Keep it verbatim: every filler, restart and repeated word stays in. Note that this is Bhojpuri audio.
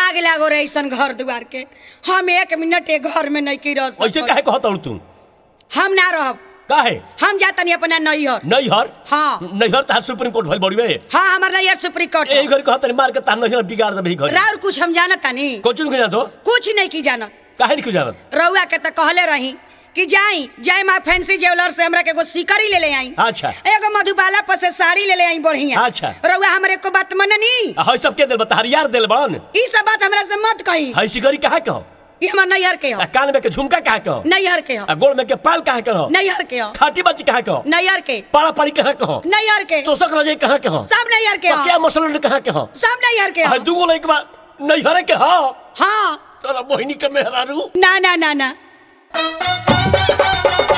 आग लागो रे ऐसन घर दुआर के हम एक मिनट एक घर में नहीं की रह सकत। ऐसे काहे कहत तू? हम ना रहब। काहे? हम जातनी अपना नैहर। नैहर? हाँ नैहर तार सुप्रीम कोर्ट भइल बड़ीवे। हाँ हमार नैहर सुप्रीम कोर्ट। ए घर कहत मार के तार नैहर बिगाड़ देबे घर। राउर कुछ हम जानत तानी? कुछ नहीं जानत हो? कुछ नहीं की जानत। काहे नहीं जानत? रउआ के त कहले रही कि जाई जाई मां फैंसी ज्वेलर से हमरा के एगो सिकरी ले ले आई। अच्छा। एगो मधुबाला पर से साड़ी ले ले आई बढ़िया। अच्छा। रउआ हमरे को बात मननी। हई सब के देल बता यार देल बन। ई सब बात हमरा से मत कही। हई सिकरी काहे कहो? ई हमर नैहर के हो। कान में के झुमका काहे कहो? नैहर के हो। गोड़ में के पाल काहे कहो? नैहर के हो। खाटी बच्ची काहे कहो? नैहर के। पाड़ा पड़ी काहे कहो? नैहर के। तोसक रजे काहे कहो? सब नैहर के हो। क्या मसलन काहे कहो? सब नैहर के हो। हई दुगो लइक बा नैहर के हो। हां तोरा मोहिनी के मेहरारू। ना ना ना ना